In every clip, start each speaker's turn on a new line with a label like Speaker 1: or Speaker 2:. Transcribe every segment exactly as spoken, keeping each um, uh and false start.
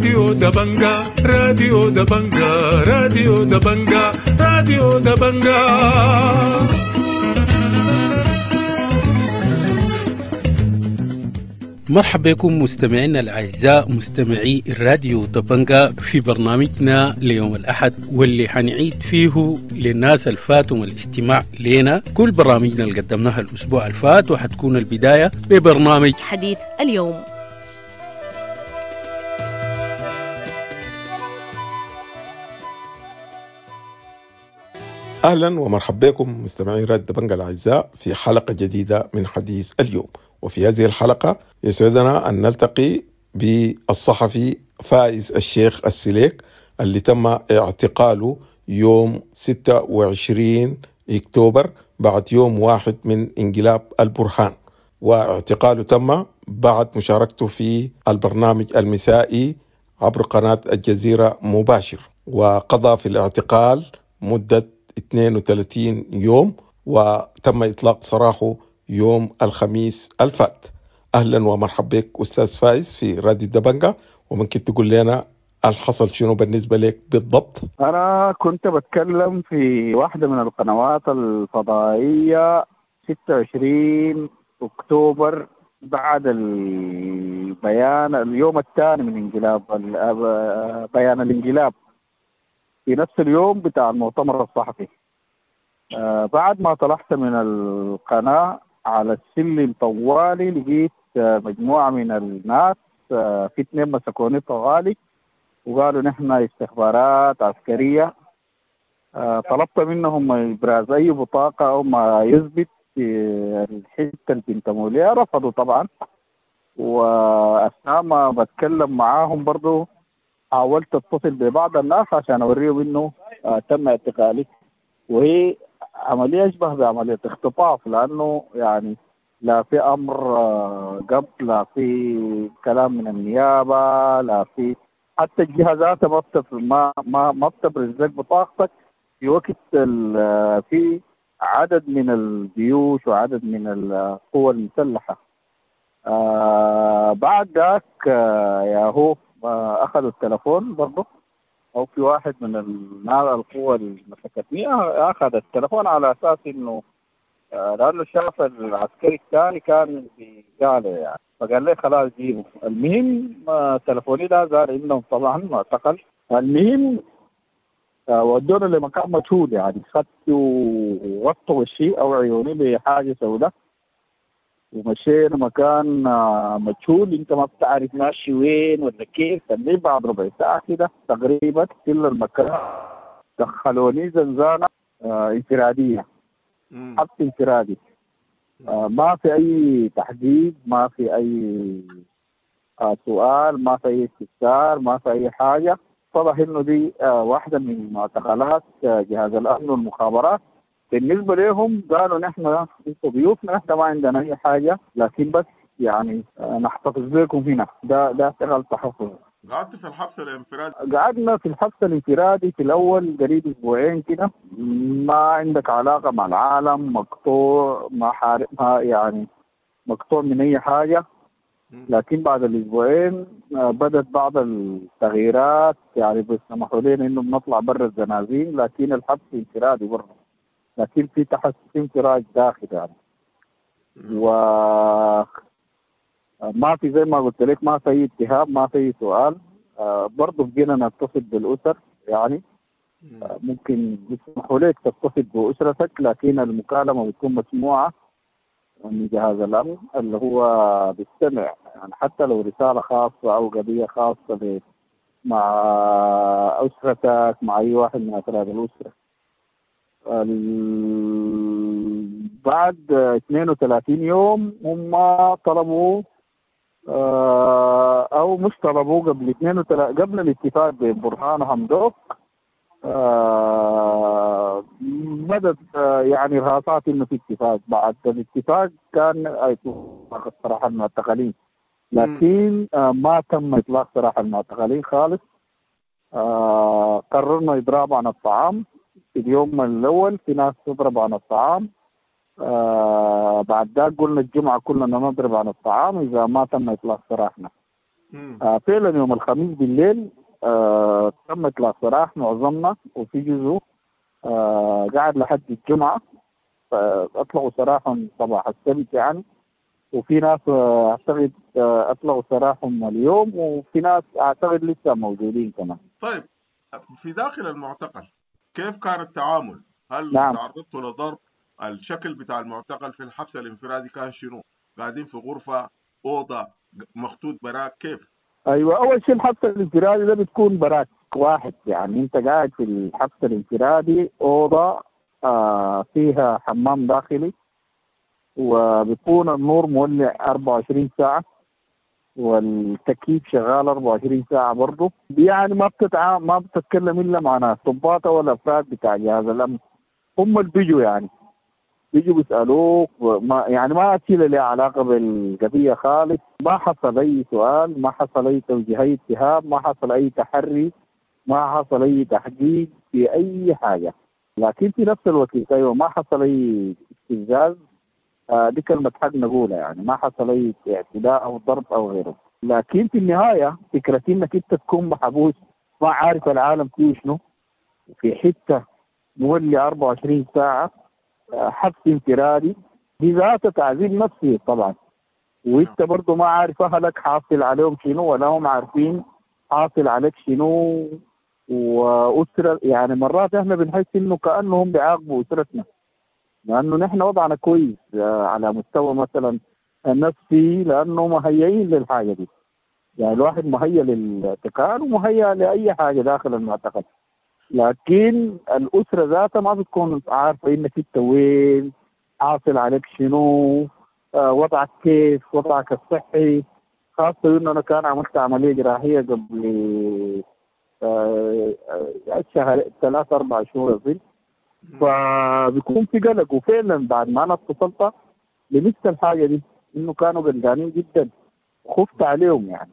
Speaker 1: راديو دبنجا راديو دبنجا راديو دبنجا راديو دبنجا.
Speaker 2: مرحبا بكم مستمعينا الأعزاء مستمعي الراديو دبنجا في برنامجنا ليوم الأحد، واللي حنعيد فيه للناس الفاتهم الاستماع لنا كل برامجنا اللي قدمناها الأسبوع الفات، وحتكون البداية ببرنامج
Speaker 3: حديث اليوم.
Speaker 4: أهلا ومرحبا بكم مستمعي راديو دبنجا الأعزاء في حلقة جديدة من حديث اليوم. وفي هذه الحلقة يسعدنا أن نلتقي بالصحفي فايز الشيخ السليك اللي تم اعتقاله يوم ستة وعشرين أكتوبر بعد يوم واحد من انقلاب البرهان، واعتقاله تم بعد مشاركته في البرنامج المسائي عبر قناة الجزيرة مباشر، وقضى في الاعتقال مدة اثنين وثلاثين يوم، وتم إطلاق سراحه يوم الخميس الفات. أهلا ومرحبا بك أستاذ فايز في راديو دبنجا، وممكن تقول لنا الحصل شنو بالنسبة لك بالضبط؟
Speaker 5: أنا كنت بتكلم في واحدة من القنوات الفضائية ستة وعشرين أكتوبر بعد البيان اليوم الثاني من انقلاب بيان الانقلاب، في نفس اليوم بتاع المؤتمر الصحفي. آه بعد ما طلعت من القناة على السلم طوالي لقيت آه مجموعة من الناس، آه في اثنين مسكوني طوالي وقالوا نحن استخبارات عسكرية. آه طلبت منهم إبراز أي بطاقة أو ما يثبت الحتة اللي بينتموا ليها، رفضوا طبعا. وأثناء ما بتكلم معاهم برضو حاولت اتصل ببعض الناس عشان اوريهم انه آه تم اعتقالي، وهي عمليه اشبه بعمليه اختطاف، لانه يعني لا في امر آه قبض، لا في كلام من النيابه، لا في حتى الجهازات ما ما ما ما بتبرز لك بطاقتك في وقت في عدد من الجيوش وعدد من القوى المسلحه. آه بعد ذاك آه يا هو أخذوا التلفون برضه، أو في واحد من النار القوة اللي مسكتني أخذ التلفون على أساس إنه لأنه شاف العسكري الثاني كان بقاله يعني، فقال لي خلاص جيبه. المهم تلفوني ده زار إنهم طبعا معتقل. المهم ودونا لمكان مجهول، يعني خدتوا وطوا الشيء أو عيوني بحاجة سوداء ومشينا مكان مجهول، انت ما بتعرف ماشي وين ولا كيف. تنين بعد ربع ساعة كده تقريبا كل المكان دخلوني زنزانة آه انفرادية، حبس انفرادي. آه ما في أي تحديد، ما في أي آه سؤال، ما في أي استفسار، ما في أي حاجة. طبعا إنه دي آه واحدة من معتقلات آه جهاز الأمن والمخابرات. بالنسبة لهم قالوا نحن انتوا ضيوفنا، احنا ما عندنا اي حاجة، لكن بس يعني نحتفظ بكم هنا. ده ده شغل صحفي.
Speaker 4: قعدت في الحبس الانفرادي؟
Speaker 5: قعدنا في الحبس الانفرادي في الاول قريب اسبوعين كده، ما عندك علاقة مع العالم، مقطوع، ما حارب، ما يعني مقطوع من اي حاجة. لكن بعد الاسبوعين بدت بعض التغييرات، يعني بيسمحوا لنا انه بنطلع برا الزنازين، لكن الحبس انفرادي برا، لكن في تحت في انفراج داخل يعني. وما في زي ما قلت لك ما في اي اتهام، ما في اي سؤال. آه برضه بقينا نتصل بالاسر، يعني آه ممكن يسمحوا لك تتصل باسرتك، لكن المكالمه بتكون مسموعه من جهاز الامن اللي هو بيستمع، يعني حتى لو رساله خاصه او قضيه خاصه مع اسرتك، مع اي واحد من افراد الاسره. بعد اثنين وثلاثين يوم هم طلبوا او مش طلبوا قبل اثنين وثلاثين قبل الاتفاق بين برهان وحمدوك بدت يعني رهاصات انه في اتفاق. بعد الاتفاق كان اطلاق السراح المعتقلين، لكن ما تم اطلاق سراح المعتقلين خالص. قررنا اضراب عن الطعام في اليوم الأول، في ناس تضرب عن الطعام. آه بعد ذلك قلنا الجمعة كلنا نضرب عن الطعام إذا ما تم إطلاق سراحنا. آه فعلا يوم الخميس بالليل آه تم إطلاق سراح معظمنا، وفي جزء آه قاعد لحد الجمعة، فأطلقوا سراحهم صباح السبت يعني. وفي ناس آه، أعتقد آه، أطلقوا سراحهم اليوم، وفي ناس أعتقد لسه موجودين كمان.
Speaker 4: طيب، في داخل المعتقل كيف كان التعامل؟ هل
Speaker 5: نعم.
Speaker 4: تعرضتوا لضرب؟ الشكل بتاع المعتقل في الحبس الانفرادي كان شنو؟ قاعدين في غرفة، أوضة، مخطوط براك، كيف؟
Speaker 5: أيوة، أول شيء الحبس الانفرادي ده بتكون براك واحد، يعني أنت قاعد في الحبس الانفرادي أوضة آه فيها حمام داخلي، وبيكون النور مولع أربعة وعشرين ساعة، والتكييف شغال أربعة وعشرين ساعة برضه. يعني ما بتتع... ما بتتكلم إلا مع ناس ضباطة ولا أفراد بتاع جهاز الأمن، هم اللي بيجوا يعني بيجوا بيسألوك، ما يعني ما أشيل لها علاقة بالقضية خالص. ما حصل أي سؤال، ما حصل أي توجيهي اتهام، ما حصل أي تحري، ما حصل أي تحقيق في أي حاجة. لكن في نفس الوقت أيوة ما حصل أي استفزاز. آه دي كلمة حق نقولها، يعني ما حصل أي اعتداء أو ضرب أو غيره. لكن في النهاية فكرة إنك أنت تكون محبوس ما عارف العالم فيه شنو، في حتة مولي أربعة وعشرين ساعة، حبس انفرادي، دي ذاتها تعذيب نفسي طبعا. وانت برضه ما عارف اهلك حاصل عليهم شنو، ولا هم عارفين حاصل عليك شنو. واسره يعني مرات احنا بنحس انه كانهم بيعاقبوا اسرتنا، لانه نحن وضعنا كويس على مستوى مثلا النفسي، لانه مهيئين للحاجه دي. يعني الواحد مهيئ للاعتقال ومهيئ لاي حاجه داخل المعتقل، لكن الأسرة ذاتها ما بتكون عارفة إنك أنت وين، حاصل عليك شنو، آه وضعك كيف، وضعك الصحي. خاصة إنه أنا كان عملت عملية جراحية قبل آه آه شهر ثلاثة أربع شهور أظن، فبيكون في قلق. وفعلا بعد ما أنا اتصلت لمست الحاجة دي، إنه كانوا قلقانين جدا، خفت عليهم يعني.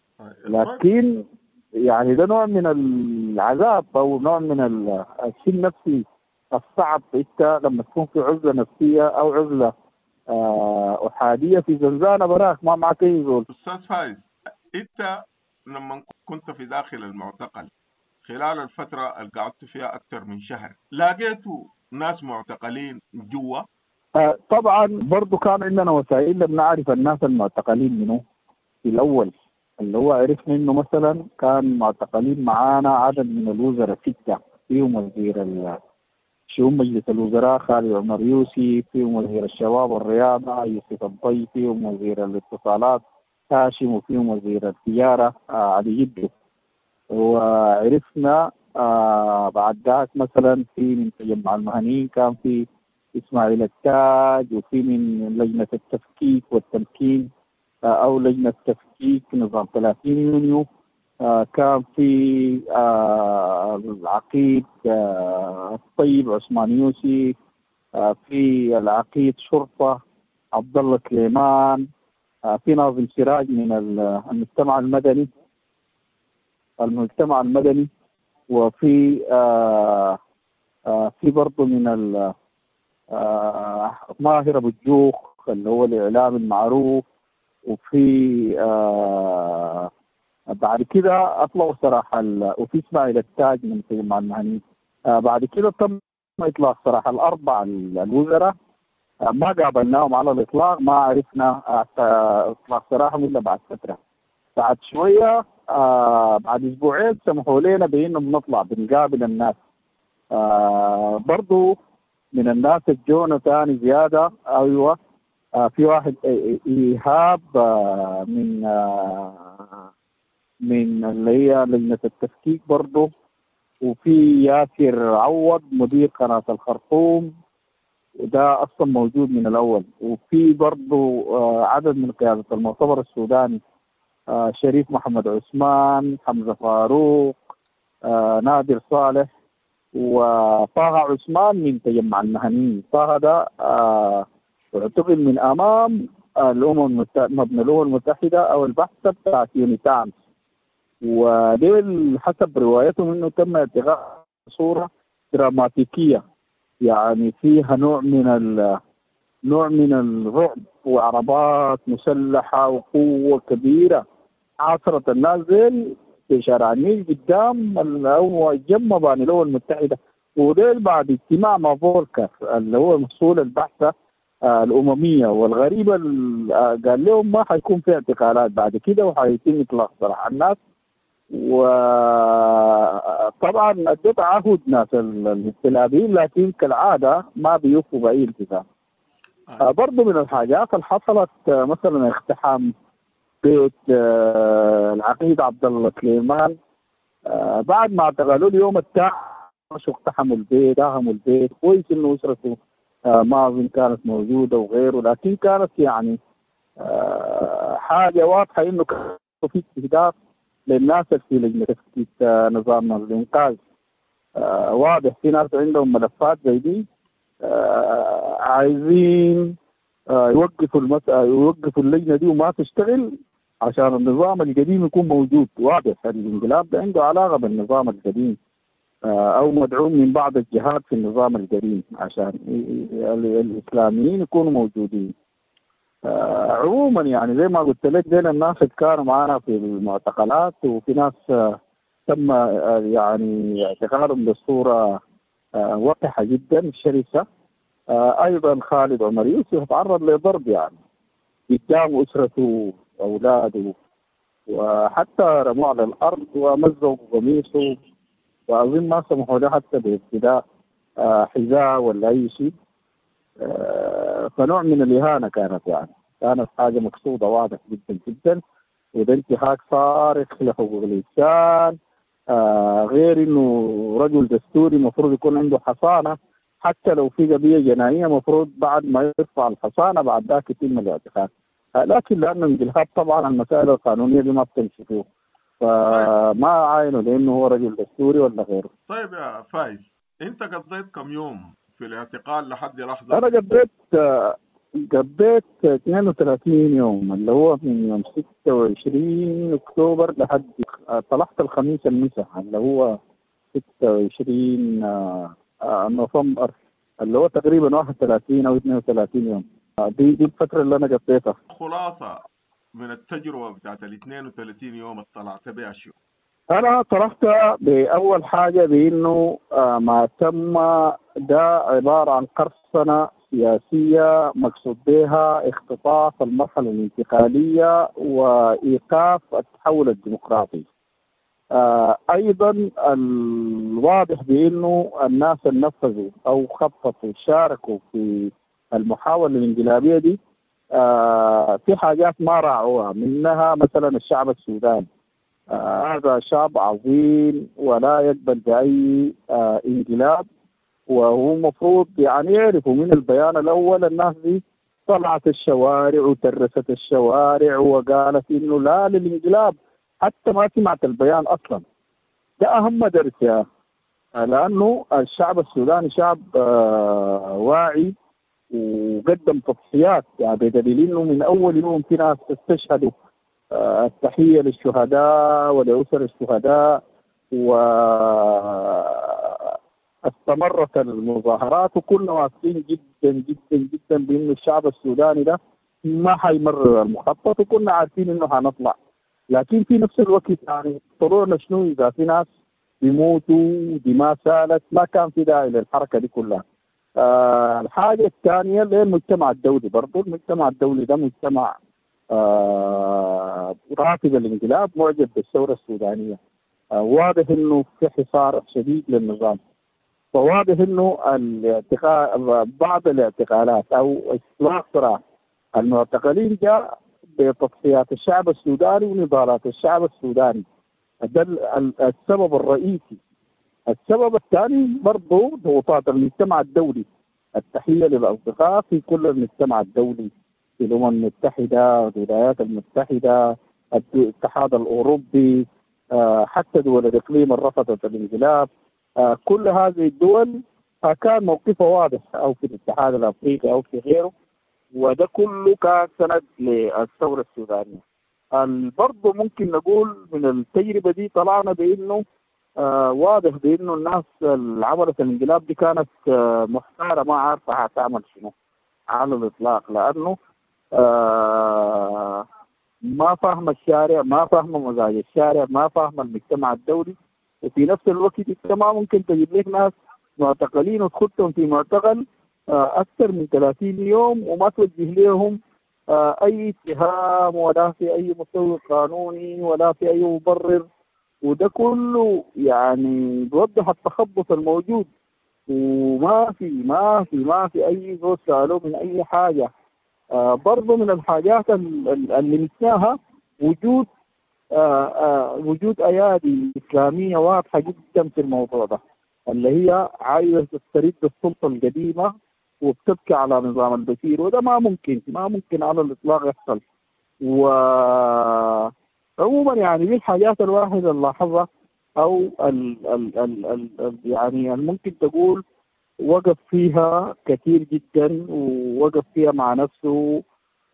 Speaker 5: لكن يعني ده نوع من العذاب او نوع من الشيء النفسي الصعب. انت لما تكون في عزله نفسيه او عزله آه احاديه في زنزانه براك ما معك اي زول.
Speaker 4: استاذ فايز، انت لما كنت في داخل المعتقل خلال الفتره اللي قعدت فيها اكثر من شهر، لقيتوا ناس معتقلين جوا؟
Speaker 5: آه طبعا برضو كان عندنا وسائل بنعرف الناس المعتقلين منه. في الاول اللي هو عرفنا انه مثلا كان معتقلين معانا عدد من الوزراء ستة، فيهم وزير شؤون مجلس الوزراء خالد عمر يوسف، فيهم وزير الشباب والرياضة يوسف الضي، فيهم وزير الاتصالات هاشم، وفيهم وزير التجارة آه علي جدو. وعرفنا آه بعد ذاك مثلا في من تجمع المهنيين كان في اسماعيل التاج، وفي من لجنة التفكيك والتمكين أو لجنة تفكيك نظام ثلاثين يونيو آه كان في آه العقيد آه الطيب عثمان يوسف، آه في العقيد شرطة عبد الله سليمان، آه في ناظم سراج من المجتمع المدني المجتمع المدني وفي آه آه في برضه من آه ماهر أبو الجوخ اللي هو الإعلام المعروف. وفي آه بعد كده اطلعوا صراحه وفي اسماعيل التاج من تجمع المهنيين. آه بعد كده تم اطلاق صراحه الاربع الوزراء، آه ما قابلناهم على الاطلاق، ما عرفنا آه اطلاق صراحهم الا بعد فتره. بعد شويه آه بعد اسبوعين سمحوا لنا بانه بنطلع بنقابل الناس. آه برضو من الناس الجونا ثاني زياده ايوه آه في واحد إيهاب آه من آه من اللي هي لجنة التفكيك برضه، وفي ياسر عوض مدير قناة الخرطوم وده أصلا موجود من الأول. وفي برضه آه عدد من قيادة المؤتمر السوداني آه شريف محمد عثمان، حمزة فاروق، آه نادر صالح، وطه عثمان من تجمع المهنيين. طه ده آه اعتقل من امام الامم المتحده مبنى الامم المتحده او البحث بتاعت يونيتامس، ودول حسب روايتهم انه تم اتخاذ صوره دراماتيكيه يعني فيها نوع من ال نوع من الرعب وعربات مسلحه وقوه كبيره عاصرة الناس ديل في شارع النيل قدام اللي هو جنب باني الأمم المتحدة، وديل بعد اجتماع مع فولكر اللي هو مسؤول البحثة آه الأممية، والغريبة آه قال لهم ما حيكون في اعتقالات بعد كده وحيتم إطلاق سراح الناس. وطبعا ادوا تعهد ناس الاستلابيين لكن كالعادة ما بيوفوا بأي التزام. آه برضو من الحاجات اللي حصلت آه مثلا اقتحام بيت آه العقيد عبد الله سليمان آه بعد ما اعتقلوا اليوم الثاني مشوا اقتحموا البيت، داهموا البيت. كويس انه اسرته آه ما اظن كانت موجوده وغيره، لكن كانت يعني آه حاجه واضحه انه كان في استهداف للناس في لجنه تفتيش آه نظام الانقاذ. آه واضح في ناس عندهم ملفات زي دي آه عايزين آه يوقفوا المسألة، يوقفوا اللجنه دي وما تشتغل عشان النظام القديم يكون موجود. واضح الانقلاب ده عنده علاقه بالنظام القديم او مدعوم من بعض الجهات في النظام القديم عشان الاسلاميين يكونوا موجودين. عموما يعني زي ما قلت لك دين الناس كانوا معنا في المعتقلات، وفي ناس تم يعني اعتقالهم بصوره وقحه جدا شرسه. ايضا خالد عمر يوسف تعرض لضرب يعني قدام اسرته واولاده، وحتى رموه على الارض ومزقوا قميصه، واظن ما سمحوا له حتى بابتداء حذاء ولا اي شيء. فنوع من الاهانه كانت يعني كانت حاجه مقصوده واضح جدا جدا، وده انتهاك صارخ لحقوق الانسان. غير انه رجل دستوري المفروض يكون عنده حصانه، حتى لو في قضيه جنائيه مفروض بعد ما يرفع الحصانه بعد ذاك يتم الاعتقال. لكن لانه انقلاب طبعا المسائل القانونيه دي ما بتمشي فيه، فما عاينه لانه هو رجل دستوري ولا غيره.
Speaker 4: طيب يا فايز، انت قضيت كم يوم في الاعتقال لحد لحظه؟
Speaker 5: انا قضيت قضيت اثنين وثلاثين يوم، اللي هو من يوم ستة وعشرين اكتوبر لحد طلعت الخميس المساء اللي هو ستة وعشرين نوفمبر، اللي هو تقريبا واحد وثلاثين او اثنين وثلاثين يوم. دي دي الفتره اللي انا قضيتها.
Speaker 4: خلاصه من التجربه بتاعت ال اثنين وثلاثين يوم اللي طلعت بها شو؟
Speaker 5: أنا طرحت بأول حاجة بأنه ما تم ده عبارة عن قرصنة سياسية مقصود بها اختطاف المرحلة الانتقالية وإيقاف التحول الديمقراطي. أيضا الواضح بأنه الناس اللي نفذوا أو خططوا شاركوا في المحاولة الانقلابية دي في حاجات ما راعوها، منها مثلا الشعب السوداني. آه هذا شعب عظيم ولا يقبل بأي آه انقلاب، وهو مفروض يعني يعرفوا من البيان الأول الناس دي طلعت الشوارع وترست الشوارع وقالت إنه لا للانقلاب، حتى ما سمعت البيان أصلا. ده أهم درس يا لأنه الشعب السوداني شعب آه واعي وقدم تضحيات، يعني بدليل إنه من أول يوم في ناس استشهدوا. التحية للشهداء ولأسر الشهداء، واستمرت المظاهرات وكنا واثقين جدا جدا جدا بأن الشعب السوداني ده ما حيمرر المخطط، وكنا عارفين انه هنطلع. لكن في نفس الوقت يعني طلوعنا شنو اذا في ناس بيموتوا دماء سالت، ما كان في داعي للحركة دي كلها. آه الحاجة الثانية اللي المجتمع الدولي، برضو المجتمع الدولي ده مجتمع آه رافض الانقلاب، معجب بالثورة السودانية. آه واضح انه في حصار شديد للنظام، فواضح انه الاعتقال بعض الاعتقالات او اطلاق سراح المعتقلين جاء بتضحيات الشعب السوداني ونضالات الشعب السوداني. ده السبب الرئيسي. السبب الثاني برضه ضغوطات المجتمع الدولي. التحية للأصدقاء في كل المجتمع الدولي، في الأمم المتحدة، الولايات المتحدة، الاتحاد الأوروبي، حتى دول الإقليم اللي رفضت الانقلاب. كل هذه الدول كان موقفها واضح، أو في الاتحاد الأفريقي أو في غيره، وده كله كان سند للثورة السودانية. برضه ممكن نقول من التجربة دي طلعنا بأنه آه واضح بأنه الناس اللي عملت الانقلاب دي كانت آه محتارة، ما عارفة هتعمل شنو على الإطلاق، لأنه آه ما فاهم الشارع، ما فاهم مزاج الشارع، ما فاهم المجتمع الدولي. وفي نفس الوقت انت ما ممكن تجيب لك ناس معتقلين وتخدهم في معتقل اكثر من ثلاثين يوم وما توجه لهم اي اتهام ولا في اي مسوغ قانوني ولا في اي مبرر. وده كله يعني بيوضح التخبط الموجود. وما في ما في ما في اي زول سالوه من اي حاجه. آه برضه من الحاجات اللي نسيناها وجود آه آه وجود ايادي اسلاميه واضحه جدا في الموضوع ده، اللي هي عايزه تسترد السلطه القديمه وبتبكي على نظام البشير. وده ما ممكن ما ممكن على الاطلاق يحصل. وعموما يعني دي الحاجات الواحده اللي لاحظها او ال ال ال ال ال يعني ممكن تقول وقف فيها كثير جدا، ووقف فيها مع نفسه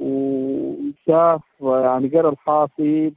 Speaker 5: وشاف يعني قرأ الحاصل،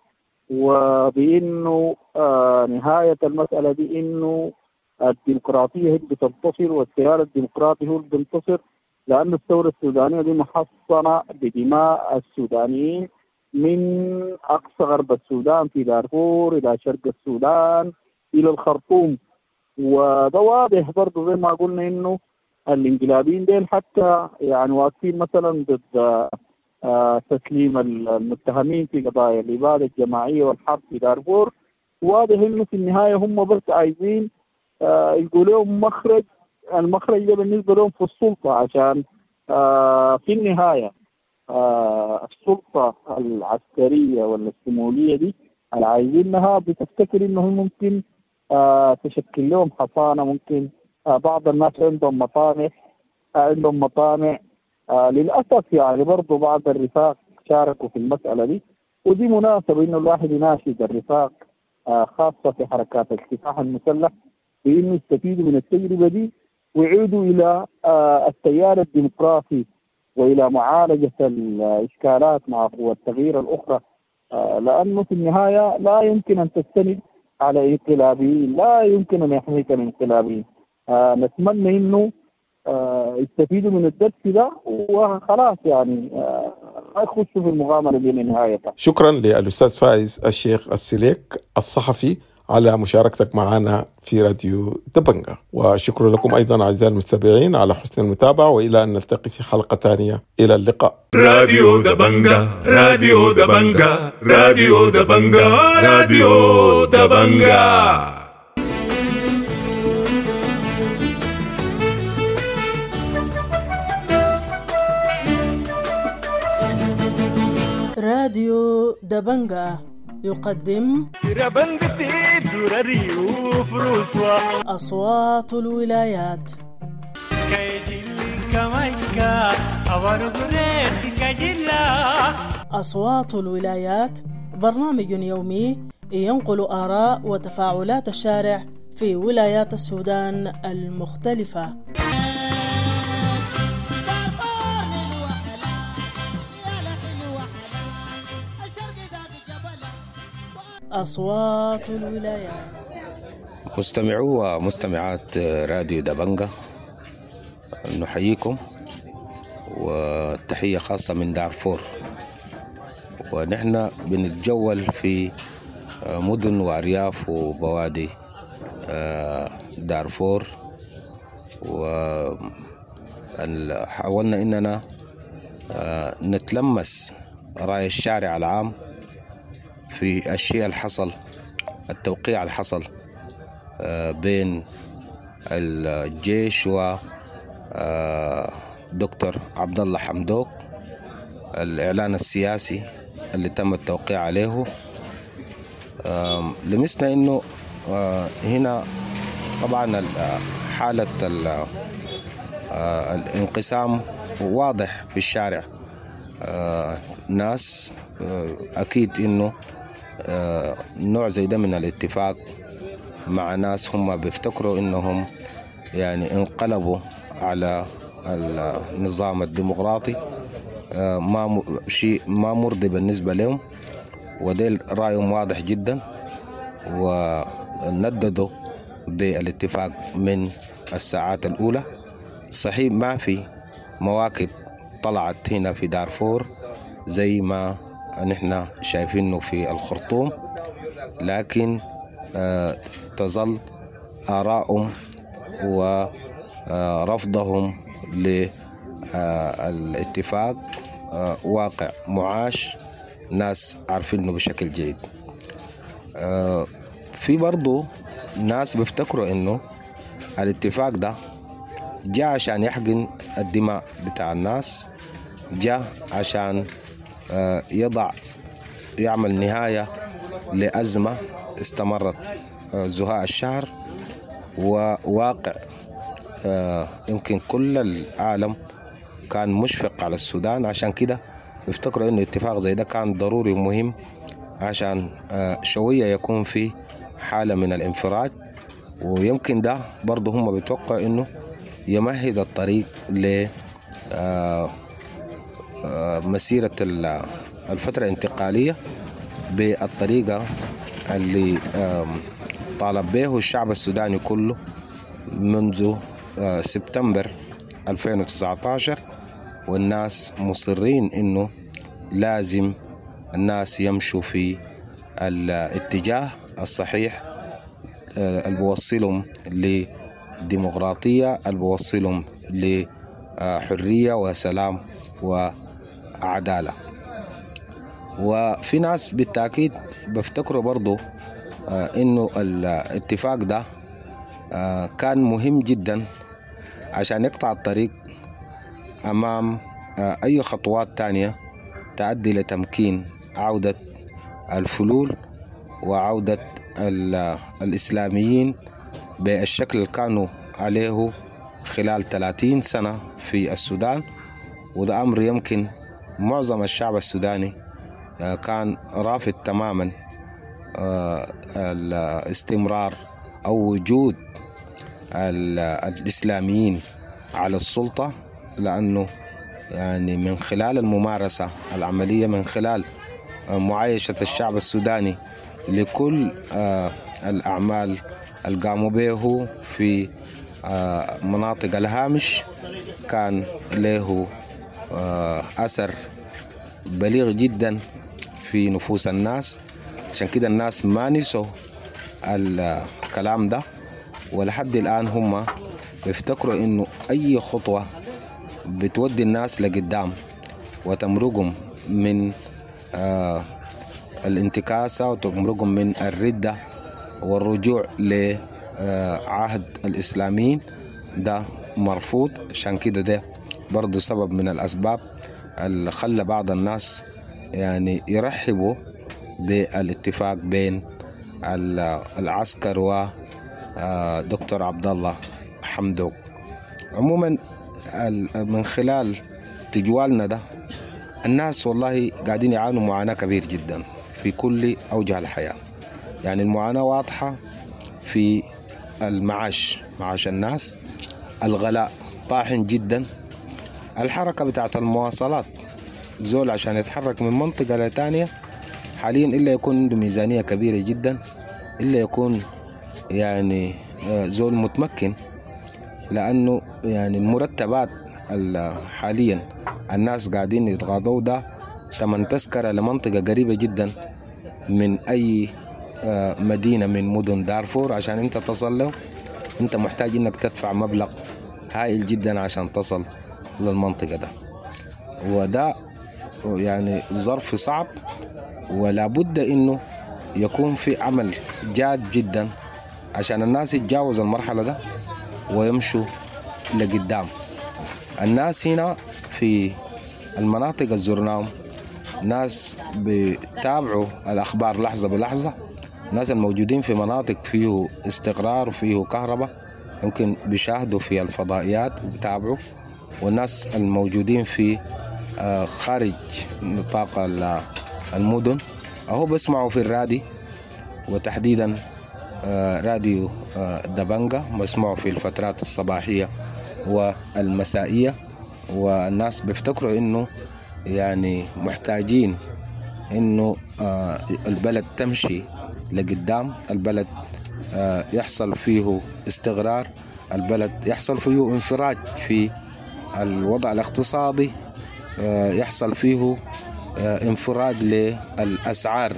Speaker 5: وبانه آه نهايه المساله دي انه الديمقراطيه هي بتنتصر والتيار الديمقراطي هو اللي بينتصر، لأن الثورة السودانية دي محصنة بدماء السودانيين من أقصى غرب السودان في دارفور إلى شرق السودان إلى الخرطوم. وده واضح برضه زي ما قلنا إنه الانقلابيين ديل حتى يعني واقفين مثلا ضد آه تسليم المتهمين في قضايا الإبادة الجماعية والحرب في دارفور. واضح إنه في النهاية هم بس عايزين آه يقولوا لهم مخرج، المخرج ده بالنسبة لهم في السلطة، عشان آه في النهاية آه السلطة العسكرية ولا الشمولية دي اللي عايزينها بتفتكر إنهم ممكن آه تشكل لهم حصانة. ممكن آه بعض الناس عندهم مطامع آه عندهم مطامع آه للأسف يعني برضو بعض الرفاق شاركوا في المسألة دي. ودي مناسبة إنه الواحد يناشد الرفاق آه خاصة في حركات الكفاح المسلح بإنه يستفيدوا من التجربة دي ويعودوا إلى آه التيار الديمقراطي وإلى معالجة الإشكالات مع قوى التغيير الأخرى. آه لأنه في النهاية لا يمكن أن تستند على انقلابيين، لا يمكن أن يحميك من انقلابيين. آه نتمنى إنه آه يستفيدوا من الدرس ده وخلاص يعني آه ما يخشوا في المغامرة دي لنهايتها.
Speaker 4: شكرا للأستاذ فايز الشيخ السليك الصحفي على مشاركتك معنا في راديو دبنجة، وشكرا لكم أيضا أعزائي المستمعين على حسن المتابعة، وإلى أن نلتقي في حلقة ثانية. إلى اللقاء.
Speaker 1: راديو دبنجة راديو دبنجة راديو دبنجة راديو دبنجة.
Speaker 3: راديو دبنجة يقدم أصوات الولايات. أصوات الولايات برنامج يومي ينقل آراء وتفاعلات الشارع في ولايات السودان المختلفة. أصوات الولايات.
Speaker 6: مستمعو ومستمعات راديو دبنجة، نحييكم وتحية خاصة من دارفور. ونحن بنتجول في مدن وأرياف وبوادي دارفور، وحاولنا إننا نتلمس رأي الشارع العام في الشيء اللي حصل، التوقيع اللي حصل بين الجيش ودكتور عبد الله حمدوك، الإعلان السياسي اللي تم التوقيع عليه. لمسنا إنه هنا طبعا حالة الانقسام واضح في الشارع. ناس أكيد إنه نوع زي ده من الاتفاق مع ناس هم بيفتكروا إنهم يعني انقلبوا على النظام الديمقراطي، ما شيء ما مرضي بالنسبة لهم، وديل رأيهم واضح جدا ونددوا بالاتفاق من الساعات الأولى. صحيح ما في مواكب طلعت هنا في دارفور زي ما نحن شايفينه في الخرطوم، لكن تظل آرائهم ورفضهم للاتفاق واقع معاش، ناس عارفينه بشكل جيد. في برضو ناس بيفتكروا انه الاتفاق ده جاء عشان يحقن الدماء بتاع الناس، جاء عشان يضع يعمل نهاية لأزمة استمرت زهاء الشهر، وواقع يمكن كل العالم كان مشفق على السودان. عشان كده بيفتكروا انه اتفاق زي ده كان ضروري ومهم عشان شوية يكون في حالة من الانفراج، ويمكن ده برضه هم بيتوقعوا انه يمهد الطريق ل مسيرة الفترة الانتقالية بالطريقة اللي طالب به الشعب السوداني كله منذ سبتمبر ألفين وتسعة عشر، والناس مصرين انه لازم الناس يمشوا في الاتجاه الصحيح اللي بيوصلهم لديمقراطية، اللي بيوصلهم لحرية وسلام وعدالة. وفي ناس بالتأكيد بفتكروا برضو انه الاتفاق ده كان مهم جدا عشان يقطع الطريق امام اي خطوات تانية تؤدي لتمكين عودة الفلول وعودة الإسلاميين بالشكل اللي كانوا عليه خلال ثلاثين سنة في السودان. وده أمر يمكن معظم الشعب السوداني كان رافض تماما الاستمرار أو وجود الإسلاميين على السلطة، لأنه يعني من خلال الممارسة العملية، من خلال معايشة الشعب السوداني لكل الأعمال اللي قاموا به في مناطق الهامش، كان له أثر بليغ جدا في نفوس الناس. عشان كده الناس ما نسوا الكلام ده، ولحد الآن هم بيفتكروا إنه أي خطوة بتودي الناس لقدام وتمرقهم من آه الانتكاسة وتمرقهم من الردة والرجوع لعهد الإسلاميين، ده مرفوض. عشان كده ده برضو سبب من الأسباب اللي خلى بعض الناس يعني يرحبوا بالاتفاق بين العسكر ودكتور عبد الله حمدوك. عموما من خلال تجوالنا ده الناس والله قاعدين يعانوا معاناة كبير جدا في كل أوجه الحياة. يعني المعاناة واضحة في المعاش، معاش الناس، الغلاء طاحن جدا، الحركة بتاعت المواصلات، زول عشان يتحرك من منطقة لتانية حاليا إلا يكون عنده ميزانية كبيرة جدا، إلا يكون يعني زول متمكن، لأنه يعني المرتبات حاليا الناس قاعدين يتغاضوا ده تمن تذكرة لمنطقة قريبة جدا من أي مدينة من مدن دارفور. عشان انت تصل له انت محتاج انك تدفع مبلغ هائل جدا عشان تصل للمنطقة ده، وده يعني ظرف صعب، ولا بد انه يكون في عمل جاد جدا عشان الناس يتجاوز المرحلة ده ويمشوا لقدام. الناس هنا في المناطق اللي زرناهم ناس بيتابعوا الأخبار لحظة بلحظة، الناس الموجودين في مناطق فيه استقرار وفيه كهرباء يمكن بيشاهدوا في الفضائيات وبيتابعوا، والناس الموجودين في خارج نطاق المدن أهو بسمعوا في الرادي، وتحديدا راديو دبنجة مسموع في الفترات الصباحية والمسائية. والناس بيفتكروا إنه يعني محتاجين إنه البلد تمشي لقدام، البلد يحصل فيه استقرار، البلد يحصل فيه انفراج في الوضع الاقتصادي، يحصل فيه انفراد للأسعار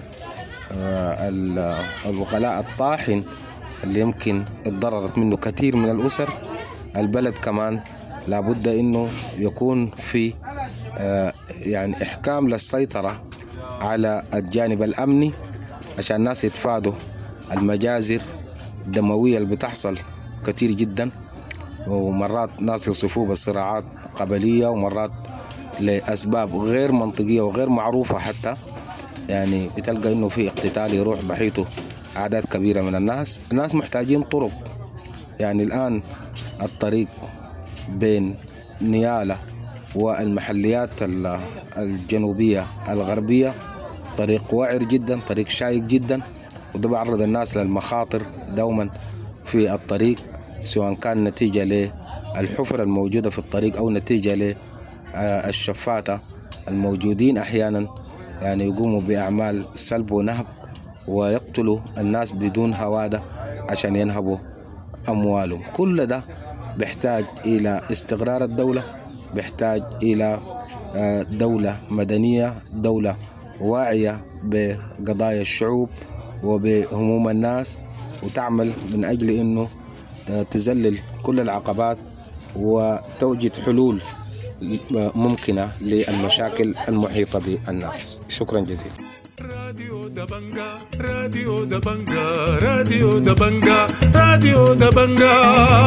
Speaker 6: الغلاء الطاحن اللي يمكن اتضررت منه كثير من الأسر. البلد كمان لابد إنه يكون في يعني إحكام للسيطرة على الجانب الأمني عشان الناس يتفادوا المجازر الدموية اللي بتحصل كثير جدا، ومرات ناس يصفوه بالصراعات قبلية، ومرات لأسباب غير منطقية وغير معروفة حتى. يعني بتلقى إنه في اقتتال يروح ضحيته أعداد كبيرة من الناس. الناس محتاجين طرق. يعني الآن الطريق بين نيالة والمحليات الجنوبية الغربية طريق وعر جدا، طريق شائك جدا، وده بعرض الناس للمخاطر دوما في الطريق، سواء كان نتيجة للحفر الموجودة في الطريق أو نتيجة للشفاتة الموجودين أحيانا يعني يقوموا بأعمال سلب ونهب ويقتلوا الناس بدون هوادة عشان ينهبوا أموالهم. كل ده بيحتاج إلى استقرار الدولة، بيحتاج إلى دولة مدنية، دولة واعية بقضايا الشعوب وبهموم الناس، وتعمل من أجل أنه تذلل كل العقبات وتوجد حلول ممكنة للمشاكل المحيطة بالناس. شكرا جزيلا.
Speaker 1: راديو دبنجا راديو دبنجا راديو دبنجا راديو دبنجا.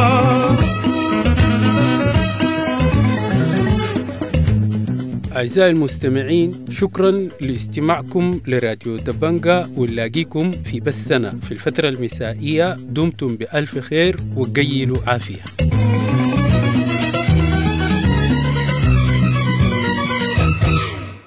Speaker 2: أعزائي المستمعين، شكرا لاستماعكم لراديو دبنجا، ونلاقيكم في بثنا في الفترة المسائية. دمتم بألف خير وقيلوا عافية.